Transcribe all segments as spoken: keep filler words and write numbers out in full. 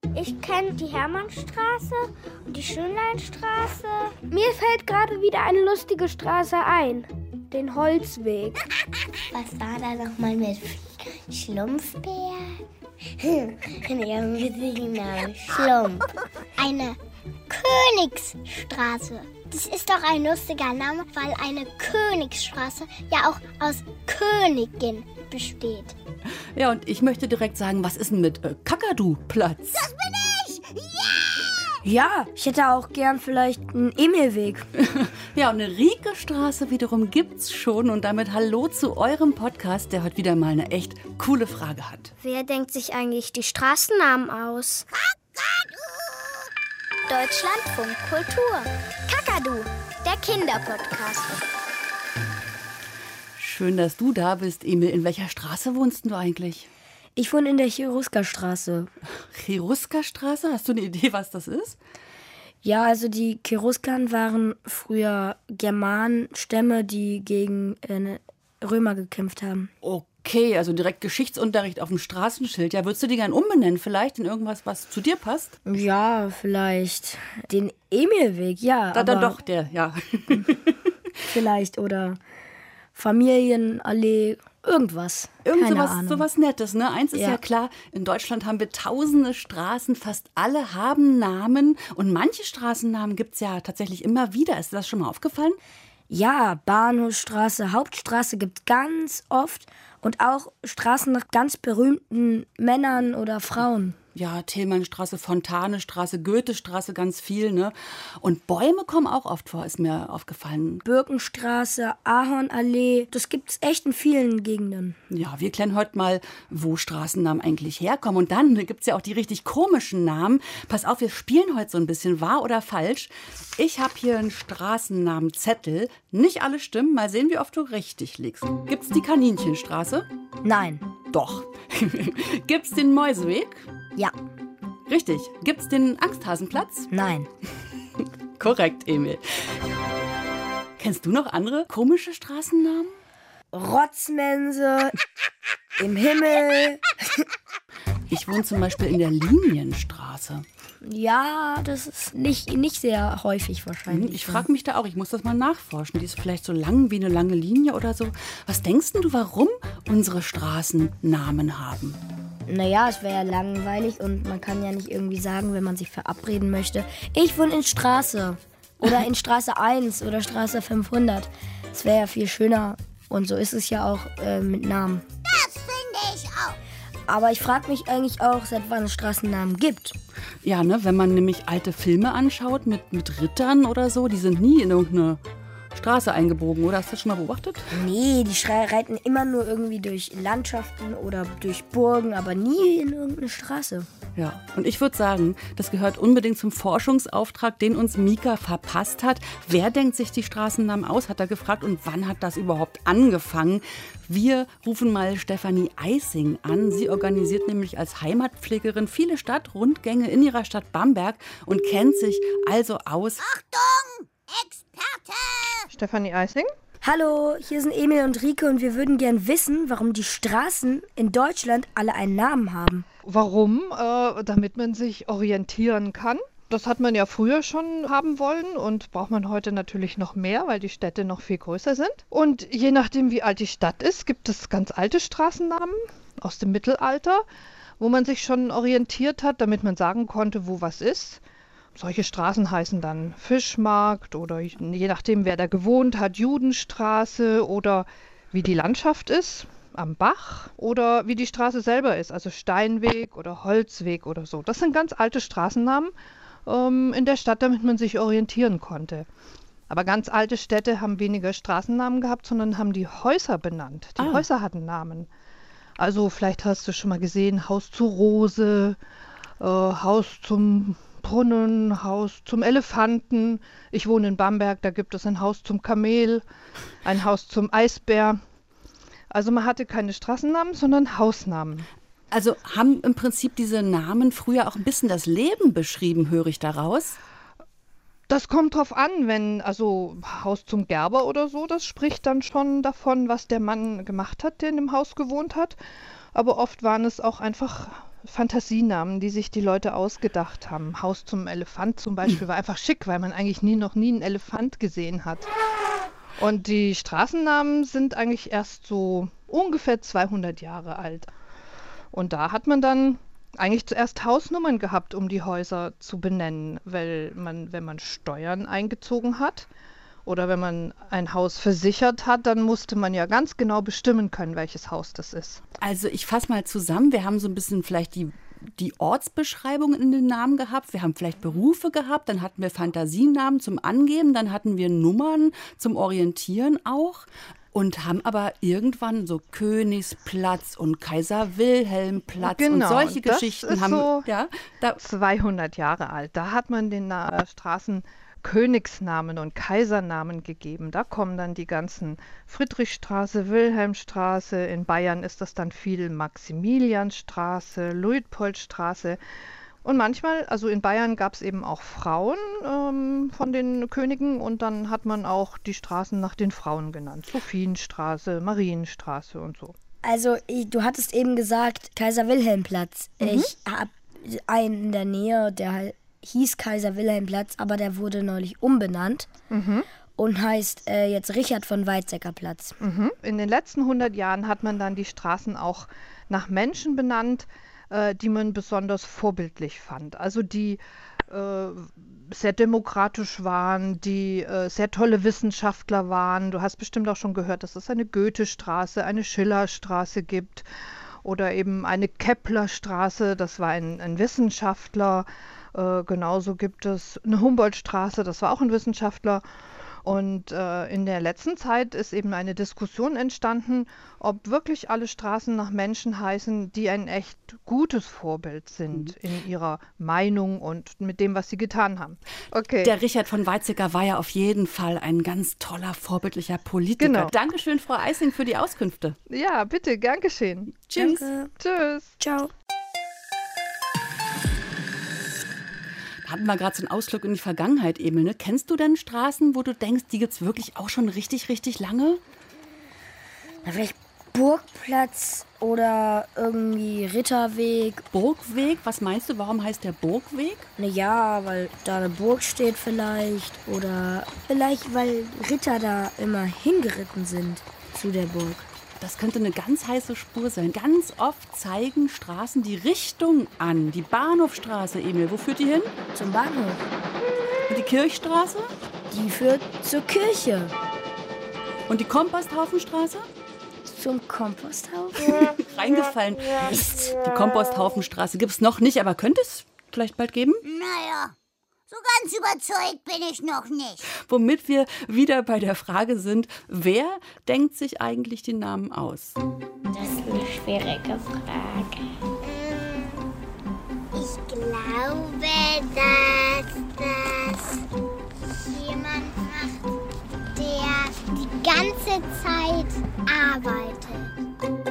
Ich kenne die Hermannstraße und die Schönleinstraße. Mir fällt gerade wieder eine lustige Straße ein. Den Holzweg. Was war da nochmal mit Schlumpfbär? Nee, genau, Schlumpf. Eine Königsstraße. Das ist doch ein lustiger Name, weil eine Königsstraße ja auch aus Königin besteht. Ja, und ich möchte direkt sagen, was ist denn mit äh, Kakadu-Platz? Das bin ich! Ja! Ja, ich hätte auch gern vielleicht einen Emilweg. Ja, und eine Rieke-Straße wiederum gibt's schon. Und damit hallo zu eurem Podcast, der heute wieder mal eine echt coole Frage hat. Wer denkt sich eigentlich die Straßennamen aus? Kakadu! Deutschlandfunk Kultur. Kakadu, der Kinderpodcast. Schön, dass du da bist, Emil. In welcher Straße wohnst du eigentlich? Ich wohne in der Cherusker-Straße. Cherusker-Straße? Hast du eine Idee, was das ist? Ja, also die Cheruskan waren früher Germanenstämme, die gegen äh, Römer gekämpft haben. Okay, also direkt Geschichtsunterricht auf dem Straßenschild. Ja, würdest du die gern umbenennen vielleicht in irgendwas, was zu dir passt? Ja, vielleicht den Emilweg, ja. Da, aber dann doch, der, ja. Vielleicht, oder Familienallee, irgendwas. Irgend Keine sowas, Ahnung. sowas Nettes, ne? Eins ist ja. ja klar, in Deutschland haben wir tausende Straßen, fast alle haben Namen. Und manche Straßennamen gibt es ja tatsächlich immer wieder. Ist dir das schon mal aufgefallen? Ja, Bahnhofstraße, Hauptstraße gibt ganz oft und auch Straßen nach ganz berühmten Männern oder Frauen. Ja, Thälmannstraße, Fontanestraße, Goethestraße, ganz viel, ne? Und Bäume kommen auch oft vor, ist mir aufgefallen. Birkenstraße, Ahornallee, das gibt's echt in vielen Gegenden. Ja, wir klären heute mal, wo Straßennamen eigentlich herkommen. Und dann gibt's ja auch die richtig komischen Namen. Pass auf, wir spielen heute so ein bisschen wahr oder falsch. Ich habe hier einen Straßennamenzettel. Nicht alle stimmen, mal sehen, wie oft du richtig liegst. Gibt's die Kaninchenstraße? Nein. Doch. Gibt's den Mäuseweg? Ja. Richtig. Gibt's den Angsthasenplatz? Nein. Korrekt, Emil. Kennst du noch andere komische Straßennamen? Rotzmense, im Himmel. Ich wohne zum Beispiel in der Linienstraße. Ja, das ist nicht, nicht sehr häufig wahrscheinlich. Ich frage mich da auch, ich muss das mal nachforschen. Die ist vielleicht so lang wie eine lange Linie oder so. Was denkst du, warum unsere Straßen Namen haben? Naja, es wäre ja langweilig und man kann ja nicht irgendwie sagen, wenn man sich verabreden möchte, ich wohne in Straße oder in Straße eins oder Straße fünfhundert. Das wäre ja viel schöner und so ist es ja auch äh, mit Namen. Das finde ich auch. Aber ich frage mich eigentlich auch, seit wann es Straßennamen gibt. Ja, ne, wenn man nämlich alte Filme anschaut mit, mit Rittern oder so, die sind nie in irgendeine Straße eingebogen, oder? Hast du das schon mal beobachtet? Nee, die schrei- reiten immer nur irgendwie durch Landschaften oder durch Burgen, aber nie in irgendeine Straße. Ja, und ich würde sagen, das gehört unbedingt zum Forschungsauftrag, den uns Mika verpasst hat. Wer denkt sich die Straßennamen aus, hat er gefragt, und wann hat das überhaupt angefangen? Wir rufen mal Stefanie Eissing an. Sie organisiert nämlich als Heimatpflegerin viele Stadtrundgänge in ihrer Stadt Bamberg und kennt sich also aus. Achtung, Experte! Stefanie Eissing. Hallo, hier sind Emil und Rike und wir würden gern wissen, warum die Straßen in Deutschland alle einen Namen haben. Warum? Äh, damit man sich orientieren kann. Das hat man ja früher schon haben wollen und braucht man heute natürlich noch mehr, weil die Städte noch viel größer sind. Und je nachdem, wie alt die Stadt ist, gibt es ganz alte Straßennamen aus dem Mittelalter, wo man sich schon orientiert hat, damit man sagen konnte, wo was ist. Solche Straßen heißen dann Fischmarkt oder je nachdem, wer da gewohnt hat, Judenstraße oder wie die Landschaft ist, am Bach oder wie die Straße selber ist, also Steinweg oder Holzweg oder so. Das sind ganz alte Straßennamen ähm, in der Stadt, damit man sich orientieren konnte. Aber ganz alte Städte haben weniger Straßennamen gehabt, sondern haben die Häuser benannt. Die Ah. Häuser hatten Namen. Also vielleicht hast du schon mal gesehen, Haus zur Rose, äh, Haus zum Brunnen, Haus zum Elefanten. Ich wohne in Bamberg, da gibt es ein Haus zum Kamel, ein Haus zum Eisbär. Also man hatte keine Straßennamen, sondern Hausnamen. Also haben im Prinzip diese Namen früher auch ein bisschen das Leben beschrieben, höre ich daraus? Das kommt drauf an, wenn, also Haus zum Gerber oder so, das spricht dann schon davon, was der Mann gemacht hat, der in dem Haus gewohnt hat. Aber oft waren es auch einfach Fantasienamen, die sich die Leute ausgedacht haben. Haus zum Elefant zum Beispiel war einfach schick, weil man eigentlich nie noch nie einen Elefant gesehen hat. Und die Straßennamen sind eigentlich erst so ungefähr zweihundert Jahre alt. Und da hat man dann eigentlich zuerst Hausnummern gehabt, um die Häuser zu benennen, weil man, wenn man Steuern eingezogen hat oder wenn man ein Haus versichert hat, dann musste man ja ganz genau bestimmen können, welches Haus das ist. Also ich fasse mal zusammen, wir haben so ein bisschen vielleicht die, die Ortsbeschreibungen in den Namen gehabt, wir haben vielleicht Berufe gehabt, dann hatten wir Fantasienamen zum Angeben, dann hatten wir Nummern zum Orientieren auch. Und haben aber irgendwann so Königsplatz und Kaiser-Wilhelm-Platz genau, und solche das Geschichten ist haben so ja, da zweihundert Jahre alt. Da hat man den äh, Straßen Königsnamen und Kaisernamen gegeben. Da kommen dann die ganzen Friedrichstraße, Wilhelmstraße. In Bayern ist das dann viel Maximilianstraße, Luitpoldstraße. Und manchmal, also in Bayern gab es eben auch Frauen ähm, von den Königen und dann hat man auch die Straßen nach den Frauen genannt. Sophienstraße, Marienstraße und so. Also ich, du hattest eben gesagt Kaiser-Wilhelm-Platz. Mhm. Ich habe einen in der Nähe, der hieß Kaiser-Wilhelm-Platz, aber der wurde neulich umbenannt mhm. und heißt äh, jetzt Richard von Weizsäcker-Platz. Mhm. In den letzten hundert Jahren hat man dann die Straßen auch nach Menschen benannt, die man besonders vorbildlich fand. Also die äh, sehr demokratisch waren, die äh, sehr tolle Wissenschaftler waren. Du hast bestimmt auch schon gehört, dass es eine Goethestraße, eine Schillerstraße gibt oder eben eine Keplerstraße, das war ein, ein Wissenschaftler. Äh, genauso gibt es eine Humboldtstraße, das war auch ein Wissenschaftler. Und äh, in der letzten Zeit ist eben eine Diskussion entstanden, ob wirklich alle Straßen nach Menschen heißen, die ein echt gutes Vorbild sind mhm. in ihrer Meinung und mit dem, was sie getan haben. Okay. Der Richard von Weizsäcker war ja auf jeden Fall ein ganz toller, vorbildlicher Politiker. Genau. Dankeschön, Frau Eising, für die Auskünfte. Ja, bitte, gern geschehen. Tschüss. Danke. Tschüss. Ciao. Hatten wir gerade so einen Ausflug in die Vergangenheit, Emil. Ne? Kennst du denn Straßen, wo du denkst, die gibt es wirklich auch schon richtig, richtig lange? Na, vielleicht Burgplatz oder irgendwie Ritterweg. Burgweg? Was meinst du, warum heißt der Burgweg? Na ja, weil da eine Burg steht vielleicht. Oder vielleicht, weil Ritter da immer hingeritten sind zu der Burg. Das könnte eine ganz heiße Spur sein. Ganz oft zeigen Straßen die Richtung an. Die Bahnhofstraße, Emil, wo führt die hin? Zum Bahnhof. Und die Kirchstraße? Die führt zur Kirche. Und die Komposthaufenstraße? Zum Komposthaufen? Reingefallen. Mist. Die Komposthaufenstraße gibt es noch nicht, aber könnte es vielleicht bald geben? Naja, so ganz überzeugt bin ich noch nicht. Womit wir wieder bei der Frage sind, wer denkt sich eigentlich die Namen aus? Das ist eine schwierige Frage. Ich glaube, dass das jemand macht, der die ganze Zeit arbeitet.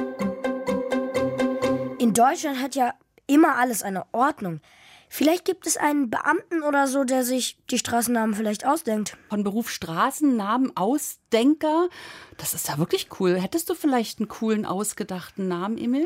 In Deutschland hat ja immer alles eine Ordnung. Vielleicht gibt es einen Beamten oder so, der sich die Straßennamen vielleicht ausdenkt. Von Beruf Straßennamen Ausdenker. Das ist ja wirklich cool. Hättest du vielleicht einen coolen, ausgedachten Namen, Emil?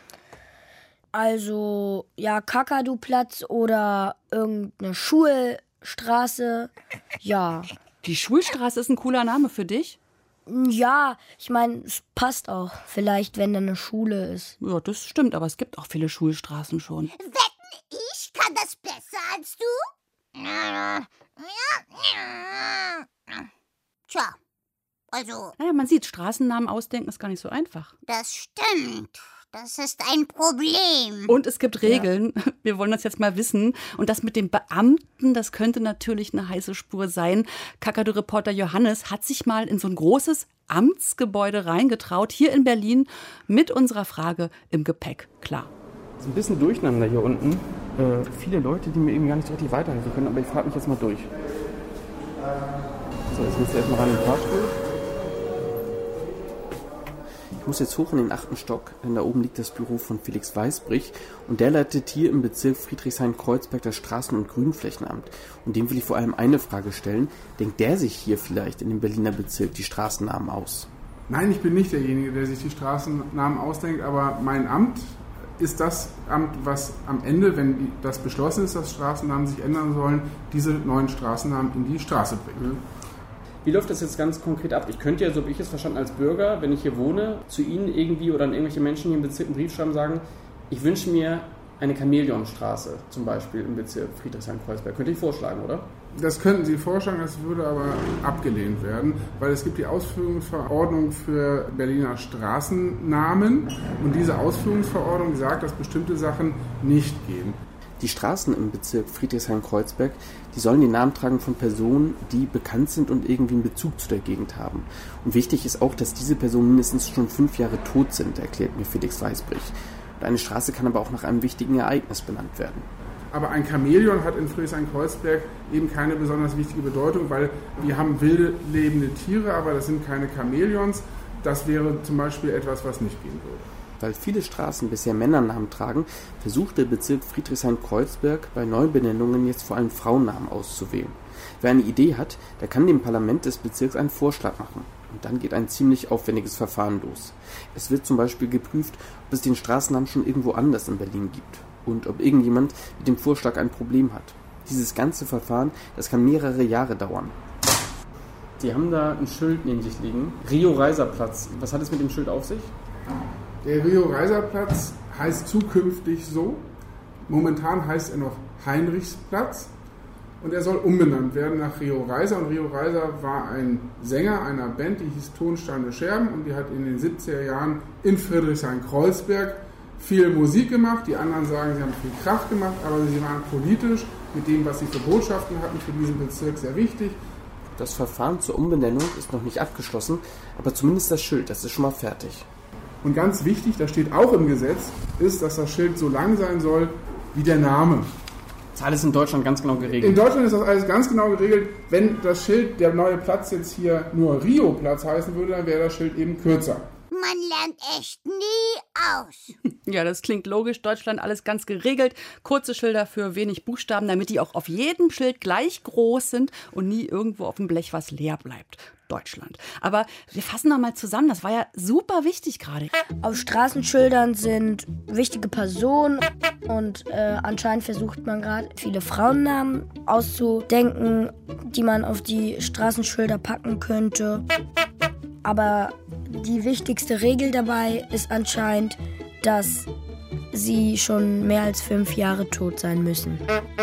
Also, ja, Kakaduplatz oder irgendeine Schulstraße. Ja. Die Schulstraße ist ein cooler Name für dich? Ja, ich meine, es passt auch. Vielleicht, wenn da eine Schule ist. Ja, das stimmt, aber es gibt auch viele Schulstraßen schon. Wetten, ich kann das besser als du? Tja, also... Naja, man sieht, Straßennamen ausdenken ist gar nicht so einfach. Das stimmt. Das ist ein Problem. Und es gibt Regeln. Ja. Wir wollen das jetzt mal wissen. Und das mit dem Beamten, das könnte natürlich eine heiße Spur sein. Kakadu-Reporter Johannes hat sich mal in so ein großes Amtsgebäude reingetraut, hier in Berlin, mit unserer Frage im Gepäck. Klar. Es ist ein bisschen durcheinander hier unten. Äh, viele Leute, die mir eben gar nicht richtig weiterhelfen können, aber ich frage mich jetzt mal durch. So, jetzt muss ich erstmal ran in den Fahrstuhl. Ich muss jetzt hoch in den achten Stock, denn da oben liegt das Büro von Felix Weißbrich und der leitet hier im Bezirk Friedrichshain-Kreuzberg das Straßen- und Grünflächenamt. Und dem will ich vor allem eine Frage stellen. Denkt der sich hier vielleicht in dem Berliner Bezirk die Straßennamen aus? Nein, ich bin nicht derjenige, der sich die Straßennamen ausdenkt, aber mein Amt ist das Amt, was am Ende, wenn das beschlossen ist, dass Straßennamen sich ändern sollen, diese neuen Straßennamen in die Straße bringen. Wie läuft das jetzt ganz konkret ab? Ich könnte ja, so wie ich es verstanden als Bürger, wenn ich hier wohne, zu Ihnen irgendwie oder an irgendwelche Menschen hier im Bezirk einen Brief schreiben, sagen, ich wünsche mir eine Chamäleonstraße, zum Beispiel im Bezirk Friedrichshain-Kreuzberg. Könnte ich vorschlagen, oder? Das könnten Sie vorschlagen, das würde aber abgelehnt werden, weil es gibt die Ausführungsverordnung für Berliner Straßennamen und diese Ausführungsverordnung sagt, dass bestimmte Sachen nicht gehen. Die Straßen im Bezirk Friedrichshain-Kreuzberg, die sollen den Namen tragen von Personen, die bekannt sind und irgendwie einen Bezug zu der Gegend haben. Und wichtig ist auch, dass diese Personen mindestens schon fünf Jahre tot sind, erklärt mir Felix Weisbrich. Und eine Straße kann aber auch nach einem wichtigen Ereignis benannt werden. Aber ein Chamäleon hat in Friedrichshain-Kreuzberg eben keine besonders wichtige Bedeutung, weil wir haben wilde lebende Tiere, aber das sind keine Chamäleons. Das wäre zum Beispiel etwas, was nicht gehen würde. Weil viele Straßen bisher Männernamen tragen, versucht der Bezirk Friedrichshain-Kreuzberg bei Neubenennungen jetzt vor allem Frauennamen auszuwählen. Wer eine Idee hat, der kann dem Parlament des Bezirks einen Vorschlag machen. Und dann geht ein ziemlich aufwendiges Verfahren los. Es wird zum Beispiel geprüft, ob es den Straßennamen schon irgendwo anders in Berlin gibt und ob irgendjemand mit dem Vorschlag ein Problem hat. Dieses ganze Verfahren, das kann mehrere Jahre dauern. Sie haben da ein Schild neben sich liegen. Rio-Reiser-Platz. Was hat es mit dem Schild auf sich? Der Rio-Reiser-Platz heißt zukünftig so. Momentan heißt er noch Heinrichsplatz und er soll umbenannt werden nach Rio Reiser. Und Rio Reiser war ein Sänger einer Band, die hieß Tonsteine Scherben und die hat in den siebziger Jahren in Friedrichshain-Kreuzberg viel Musik gemacht. Die anderen sagen, sie haben viel Kraft gemacht, aber sie waren politisch mit dem, was sie für Botschaften hatten, für diesen Bezirk sehr wichtig. Das Verfahren zur Umbenennung ist noch nicht abgeschlossen, aber zumindest das Schild, das ist schon mal fertig. Und ganz wichtig, das steht auch im Gesetz, ist, dass das Schild so lang sein soll wie der Name. Das ist alles in Deutschland ganz genau geregelt. In Deutschland ist das alles ganz genau geregelt. Wenn das Schild, der neue Platz jetzt hier nur Rio-Platz heißen würde, dann wäre das Schild eben kürzer. Man lernt echt nie aus. Ja, das klingt logisch. Deutschland alles ganz geregelt. Kurze Schilder für wenig Buchstaben, damit die auch auf jedem Schild gleich groß sind und nie irgendwo auf dem Blech was leer bleibt. Deutschland. Aber wir fassen noch mal zusammen. Das war ja super wichtig gerade. Auf Straßenschildern sind wichtige Personen und äh, anscheinend versucht man gerade viele Frauennamen auszudenken, die man auf die Straßenschilder packen könnte. Aber die wichtigste Regel dabei ist anscheinend, dass sie schon mehr als fünf Jahre tot sein müssen.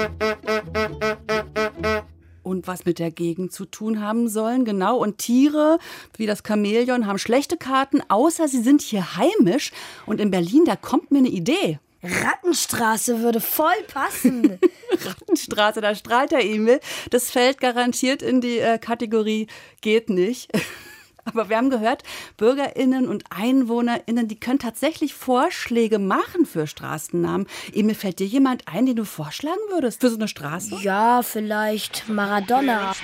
Und was mit der Gegend zu tun haben sollen, genau. Und Tiere wie das Chamäleon haben schlechte Karten, außer sie sind hier heimisch. Und in Berlin, da kommt mir eine Idee. Rattenstraße würde voll passen. Rattenstraße, da strahlt der Emil. Das fällt garantiert in die äh, Kategorie geht nicht. Aber wir haben gehört, BürgerInnen und EinwohnerInnen, die können tatsächlich Vorschläge machen für Straßennamen. Emil, fällt dir jemand ein, den du vorschlagen würdest für so eine Straße? Ja, vielleicht Maradona.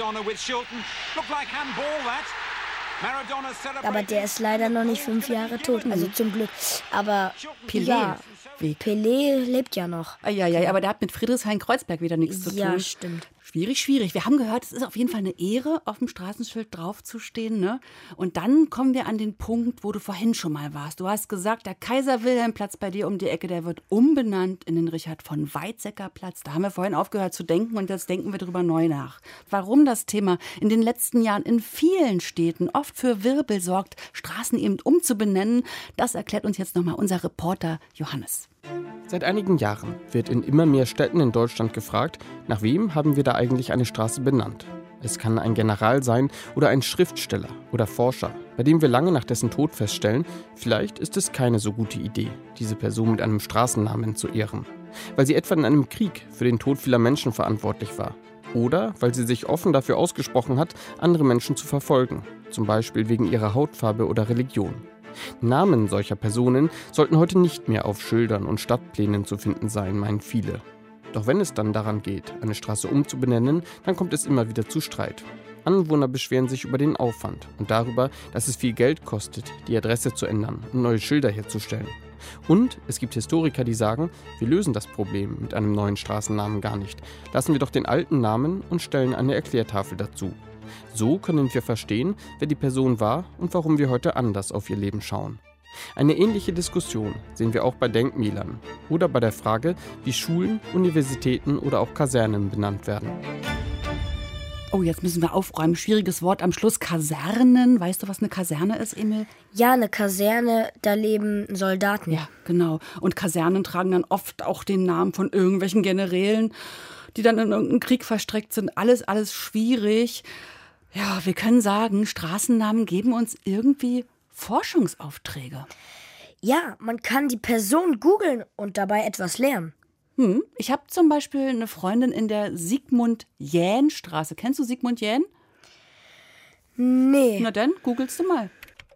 Aber der ist leider noch nicht fünf Jahre tot, also zum Glück. Aber Pelé. Ja, Pelé lebt ja noch. Ja, ja, aber der hat mit Friedrichshain-Kreuzberg wieder nichts zu tun. Ja, stimmt. Schwierig, schwierig. Wir haben gehört, es ist auf jeden Fall eine Ehre, auf dem Straßenschild draufzustehen, ne? Und dann kommen wir an den Punkt, wo du vorhin schon mal warst. Du hast gesagt, der Kaiser-Wilhelm-Platz bei dir um die Ecke, der wird umbenannt in den Richard-von-Weizsäcker-Platz. Da haben wir vorhin aufgehört zu denken und jetzt denken wir darüber neu nach. Warum das Thema in den letzten Jahren in vielen Städten oft für Wirbel sorgt, Straßen eben umzubenennen, das erklärt uns jetzt nochmal unser Reporter Johannes. Seit einigen Jahren wird in immer mehr Städten in Deutschland gefragt, nach wem haben wir da eigentlich eine Straße benannt. Es kann ein General sein oder ein Schriftsteller oder Forscher, bei dem wir lange nach dessen Tod feststellen, vielleicht ist es keine so gute Idee, diese Person mit einem Straßennamen zu ehren, weil sie etwa in einem Krieg für den Tod vieler Menschen verantwortlich war. Oder weil sie sich offen dafür ausgesprochen hat, andere Menschen zu verfolgen, zum Beispiel wegen ihrer Hautfarbe oder Religion. Namen solcher Personen sollten heute nicht mehr auf Schildern und Stadtplänen zu finden sein, meinen viele. Doch wenn es dann daran geht, eine Straße umzubenennen, dann kommt es immer wieder zu Streit. Anwohner beschweren sich über den Aufwand und darüber, dass es viel Geld kostet, die Adresse zu ändern und neue Schilder herzustellen. Und es gibt Historiker, die sagen, wir lösen das Problem mit einem neuen Straßennamen gar nicht. Lassen wir doch den alten Namen und stellen eine Erklärtafel dazu. So können wir verstehen, wer die Person war und warum wir heute anders auf ihr Leben schauen. Eine ähnliche Diskussion sehen wir auch bei Denkmälern oder bei der Frage, wie Schulen, Universitäten oder auch Kasernen benannt werden. Oh, jetzt müssen wir aufräumen. Schwieriges Wort am Schluss. Kasernen. Weißt du, was eine Kaserne ist, Emil? Ja, eine Kaserne, da leben Soldaten. Ja, genau. Und Kasernen tragen dann oft auch den Namen von irgendwelchen Generälen, die dann in irgendeinen Krieg verstrickt sind. Alles, alles schwierig. Ja, wir können sagen, Straßennamen geben uns irgendwie Forschungsaufträge. Ja, man kann die Person googeln und dabei etwas lernen. Hm, ich habe zum Beispiel eine Freundin in der Sigmund-Jähn-Straße. Kennst du Sigmund-Jähn? Nee. Na dann, googelst du mal.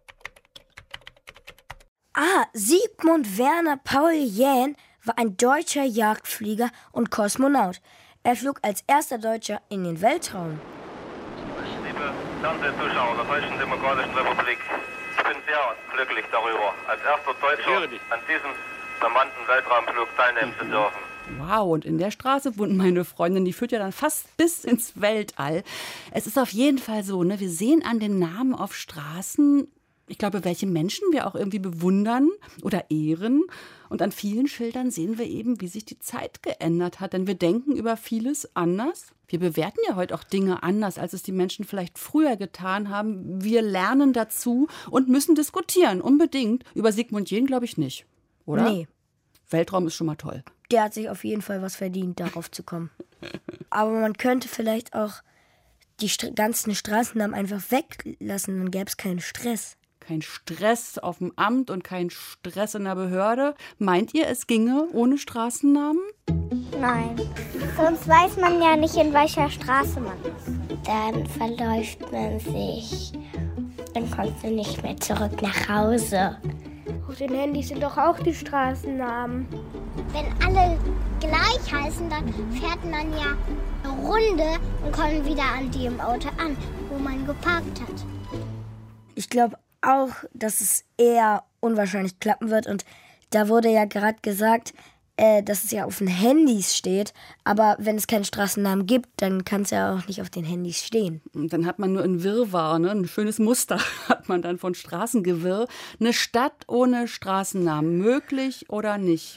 Ah, Sigmund Werner Paul Jähn war ein deutscher Jagdflieger und Kosmonaut. Er flog als erster Deutscher in den Weltraum. Liebe Fernsehzuschauer der Deutschen Demokratischen Republik, ich bin sehr glücklich darüber, als erster Deutscher an diesem bemannten Weltraumflug teilnehmen zu dürfen. Wow, und in der Straße wohnt meine Freundin, die führt ja dann fast bis ins Weltall. Es ist auf jeden Fall so, ne, wir sehen an den Namen auf Straßen, ich glaube, welche Menschen wir auch irgendwie bewundern oder ehren. Und an vielen Schildern sehen wir eben, wie sich die Zeit geändert hat. Denn wir denken über vieles anders. Wir bewerten ja heute auch Dinge anders, als es die Menschen vielleicht früher getan haben. Wir lernen dazu und müssen diskutieren, unbedingt. Über Sigmund Jähn glaube ich nicht, oder? Nee. Weltraum ist schon mal toll. Der hat sich auf jeden Fall was verdient, darauf zu kommen. Aber man könnte vielleicht auch die st- ganzen Straßennamen einfach weglassen, dann gäbe es keinen Stress. Kein Stress auf dem Amt und kein Stress in der Behörde. Meint ihr, es ginge ohne Straßennamen? Nein. Sonst weiß man ja nicht, in welcher Straße man ist. Dann verläuft man sich. Dann kommst du nicht mehr zurück nach Hause. Auf den Handys sind doch auch die Straßennamen. Wenn alle gleich heißen, dann fährt man ja eine Runde und kommt wieder an dem Auto an, wo man geparkt hat. Ich glaube auch, dass es eher unwahrscheinlich klappen wird. Und da wurde ja gerade gesagt, äh, dass es ja auf den Handys steht. Aber wenn es keinen Straßennamen gibt, dann kann es ja auch nicht auf den Handys stehen. Und dann hat man nur ein Wirrwarr, ne? Ein schönes Muster hat man dann von Straßengewirr. Eine Stadt ohne Straßennamen, möglich oder nicht?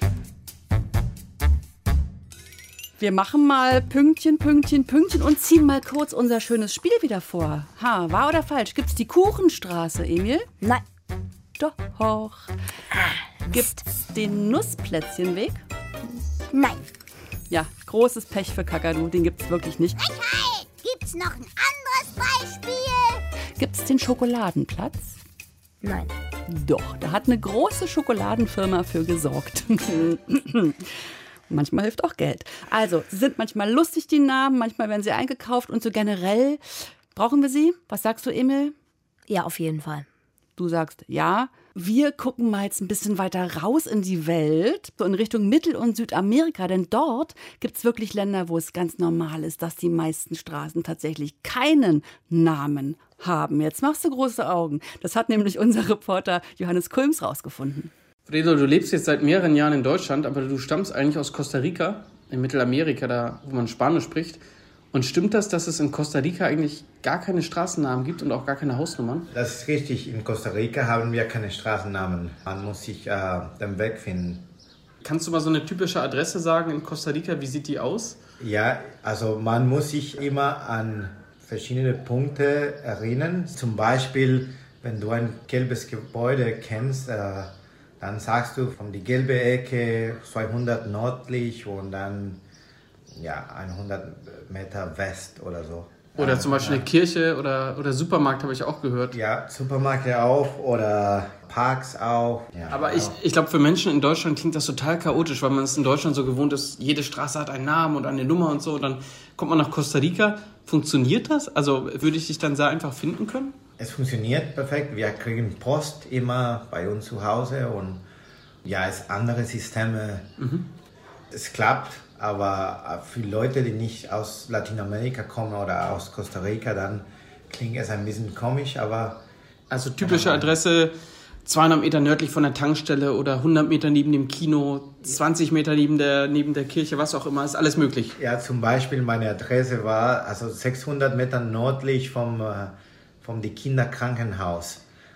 Wir machen mal Pünktchen, Pünktchen, Pünktchen und ziehen mal kurz unser schönes Spiel wieder vor. Ha, wahr oder falsch? Gibt's die Kuchenstraße, Emil? Nein. Doch. Gibt's den Nussplätzchenweg? Nein. Ja, großes Pech für Kakadu, den gibt's wirklich nicht. Hey, gibt's noch ein anderes Beispiel? Gibt's den Schokoladenplatz? Nein. Doch, da hat eine große Schokoladenfirma für gesorgt. Manchmal hilft auch Geld. Also, sie sind manchmal lustig, die Namen, manchmal werden sie eingekauft und so generell. Brauchen wir sie? Was sagst du, Emil? Ja, auf jeden Fall. Du sagst ja. Wir gucken mal jetzt ein bisschen weiter raus in die Welt, so in Richtung Mittel- und Südamerika, denn dort gibt es wirklich Länder, wo es ganz normal ist, dass die meisten Straßen tatsächlich keinen Namen haben. Jetzt machst du große Augen. Das hat nämlich unser Reporter Johannes Kulms rausgefunden. Fredo, du lebst jetzt seit mehreren Jahren in Deutschland, aber du stammst eigentlich aus Costa Rica, in Mittelamerika, da wo man Spanisch spricht. Und stimmt das, dass es in Costa Rica eigentlich gar keine Straßennamen gibt und auch gar keine Hausnummern? Das ist richtig. In Costa Rica haben wir keine Straßennamen. Man muss sich äh, den Weg finden. Kannst du mal so eine typische Adresse sagen in Costa Rica? Wie sieht die aus? Ja, also man muss sich immer an verschiedene Punkte erinnern. Zum Beispiel, wenn du ein gelbes Gebäude kennst, äh, dann sagst du von die gelbe Ecke zweihundert nördlich und dann ja, hundert Meter West oder so. Oder zum Beispiel eine Kirche oder, oder Supermarkt, habe ich auch gehört. Ja, Supermarkt ja auch oder Parks auch. Ja, aber ich, ich glaube, für Menschen in Deutschland klingt das total chaotisch, weil man es in Deutschland so gewohnt ist, jede Straße hat einen Namen und eine Nummer und so. Und dann kommt man nach Costa Rica. Funktioniert das? Also würde ich dich dann sehr einfach finden können? Es funktioniert perfekt. Wir kriegen Post immer bei uns zu Hause und ja, es andere Systeme. Mhm. Es klappt, aber für Leute, die nicht aus Lateinamerika kommen oder aus Costa Rica, dann klingt es ein bisschen komisch, aber... Also typische Adresse, zweihundert Meter nördlich von der Tankstelle oder hundert Meter neben dem Kino, zwanzig Meter neben der, neben der Kirche, was auch immer, ist alles möglich. Ja, zum Beispiel meine Adresse war also sechshundert Meter nördlich vom, vom die Kinderkrankenhaus.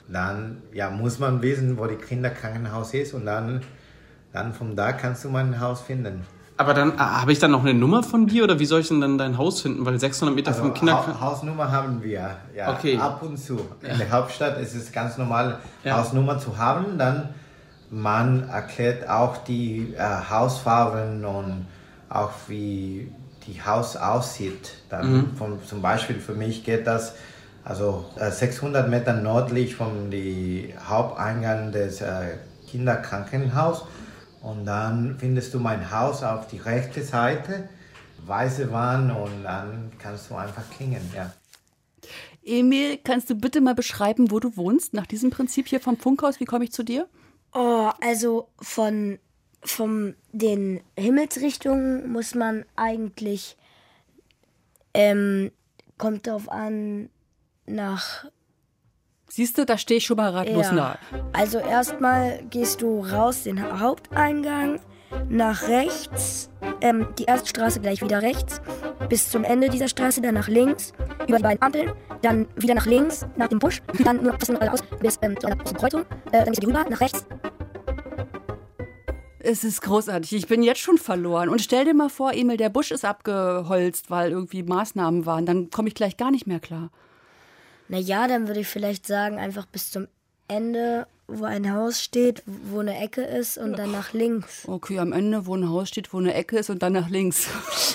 dann ja, muss man wissen, wo die Kinderkrankenhaus ist und dann, dann von da kannst du mein Haus finden. Aber dann äh, habe ich dann noch eine Nummer von dir oder wie soll ich denn dann dein Haus finden? Weil sechshundert Meter also vom Kinderkrankenhaus... Ha- Hausnummer haben wir, ja, okay. Ab und zu. In ja. der Hauptstadt ist es ganz normal, ja. Hausnummer zu haben. Dann man erklärt auch die äh, Hausfarben und auch wie die Haus aussieht. Dann mhm. vom, zum Beispiel für mich geht das also äh, sechshundert Meter nördlich vom die Haupteingang des äh, Kinderkrankenhaus. Und dann findest du mein Haus auf die rechte Seite, weiße Wand und dann kannst du einfach klingeln, ja. Emil, kannst du bitte mal beschreiben, wo du wohnst, nach diesem Prinzip hier vom Funkhaus? Wie komme ich zu dir? Oh, also von, von den Himmelsrichtungen muss man eigentlich, ähm, kommt drauf an, nach... Siehst du, da stehe ich schon mal ratlos ja. nahe. Also erstmal gehst du raus den Haupteingang, nach rechts, ähm, die erste Straße gleich wieder rechts, bis zum Ende dieser Straße, dann nach links, über die beiden Ampeln, dann wieder nach links, nach dem Busch, dann nur das geradeaus bis ähm, zur Kreuzung, äh, dann gehst du rüber, nach rechts. Es ist großartig. Ich bin jetzt schon verloren. Und stell dir mal vor, Emil, der Busch ist abgeholzt, weil irgendwie Maßnahmen waren. Dann komme ich gleich gar nicht mehr klar. Naja, dann würde ich vielleicht sagen, einfach bis zum Ende, wo ein Haus steht, wo eine Ecke ist und dann nach links. Okay, am Ende, wo ein Haus steht, wo eine Ecke ist und dann nach links.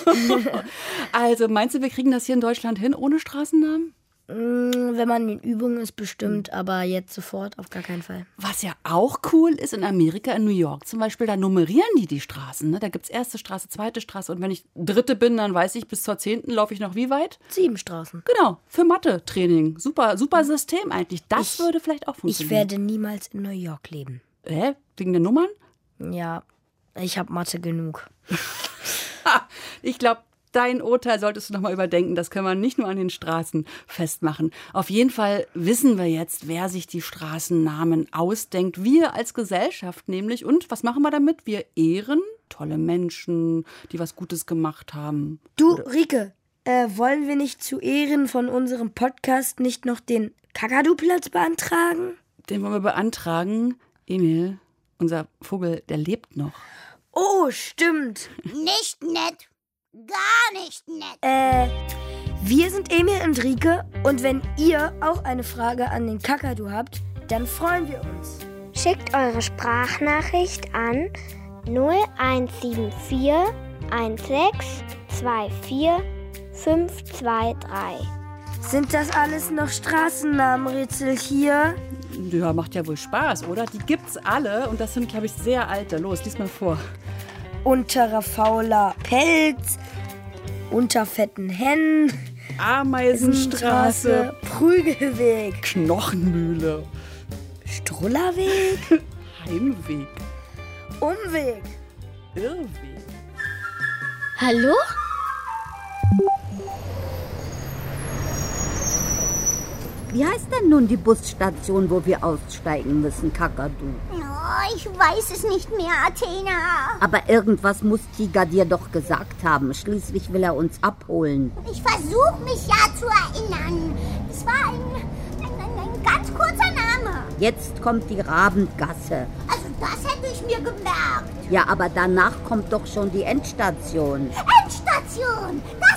Also, meinst du, wir kriegen das hier in Deutschland hin ohne Straßennamen? Wenn man in Übung ist, bestimmt, aber jetzt sofort auf gar keinen Fall. Was ja auch cool ist, in Amerika, in New York zum Beispiel, da nummerieren die die Straßen. Ne? Da gibt es erste Straße, zweite Straße und wenn ich dritte bin, dann weiß ich, bis zur zehnten laufe ich noch wie weit? Sieben Straßen. Genau, für Mathe-Training. Super, super System eigentlich. Das ich, würde vielleicht auch funktionieren. Ich werde niemals in New York leben. Hä? Wegen der Nummern? Ja, ich habe Mathe genug. Ich glaube, dein Urteil solltest du noch mal überdenken. Das können wir nicht nur an den Straßen festmachen. Auf jeden Fall wissen wir jetzt, wer sich die Straßennamen ausdenkt. Wir als Gesellschaft nämlich. Und was machen wir damit? Wir ehren tolle Menschen, die was Gutes gemacht haben. Du, Rike, äh, wollen wir nicht zu Ehren von unserem Podcast nicht noch den Kakadu-Platz beantragen? Den wollen wir beantragen. Emil, unser Vogel, der lebt noch. Oh, stimmt. Nicht nett. Gar nicht nett. Äh, wir sind Emil und Rike und wenn ihr auch eine Frage an den Kakadu habt, dann freuen wir uns. Schickt eure Sprachnachricht an null eins sieben vier eins sechs zwei vier fünf zwei drei. Sind das alles noch Straßennamenrätsel hier? Ja, macht ja wohl Spaß, oder? Die gibt's alle und das sind, glaube ich, sehr alte. Los, lies mal vor. Unterer fauler Pelz, unter fetten Hennen, Ameisenstraße, Prügelweg, Knochenmühle, Strullerweg, Heimweg, Umweg, Irrweg. Hallo? Wie heißt denn nun die Busstation, wo wir aussteigen müssen, Kakadu? Oh, ich weiß es nicht mehr, Athena. Aber irgendwas muss Tiger dir doch gesagt haben. Schließlich will er uns abholen. Ich versuche mich ja zu erinnern. Es war ein, ein, ein, ein ganz kurzer Name. Jetzt kommt die Rabengasse. Also das hätte ich mir gemerkt. Ja, aber danach kommt doch schon die Endstation. Endstation, da